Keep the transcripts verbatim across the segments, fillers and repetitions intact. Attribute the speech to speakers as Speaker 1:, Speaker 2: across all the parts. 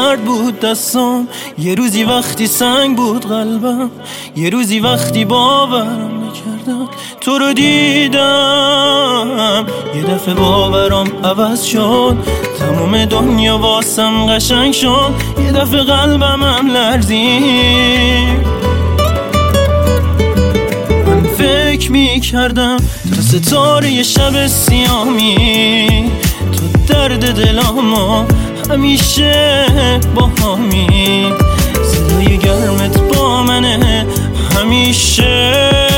Speaker 1: سرد بود دستم، یه روزی وقتی سنگ بود قلبم، یه روزی وقتی باورم نکردم تو رو دیدم، یه دفعه باورم عوض شد، تموم دنیا واسم قشنگ شد، یه دفعه قلبم هم لرزید. من فکر میکردم تو ستاره یه شب سیامی، تو درد دلامو همیشه با همی، صدای گرمت با منه همیشه،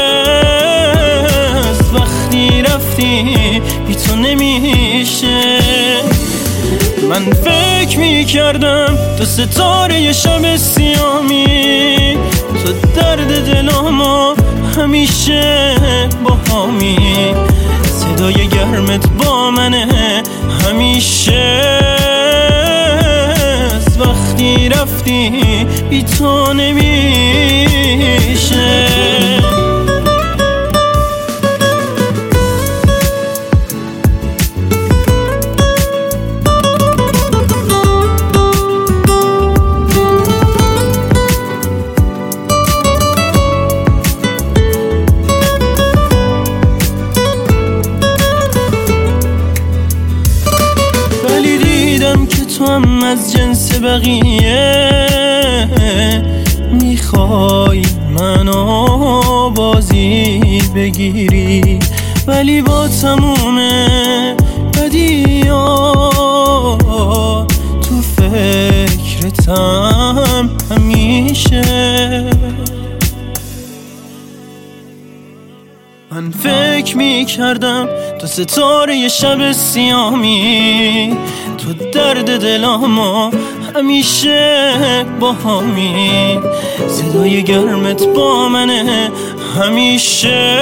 Speaker 1: از وقتی رفتی بی تو نمیشه. من فکر میکردم تو ستاره یه شب سیامی، تو درد دلامو همیشه با همی، صدای گرمت با منه همیشه، از وقتی رفتی بی تو نمیشه. که تو هم از جنس بقیه میخوای منو بازی بگیری، ولی با تموم بدیا تو فکرتم همیشه. من فکر میکردم تو ستاره یه شب سیامی، تو درد دلامو همیشه با همی، صدای گرمت با منه همیشه،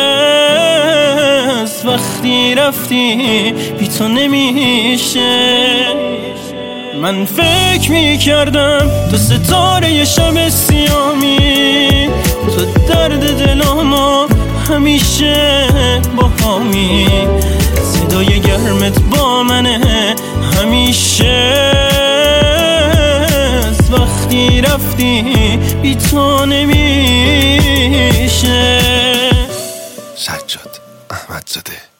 Speaker 1: از وقتی رفتی بی تو نمیشه. من فکر میکردم تو ستاره یه شب سیامی، تو درد دلامو همیشه با همی، صدای گرمت با منه همیشه، از وقتی رفتی بی تو نمیشه.
Speaker 2: سجاد احمدزاده.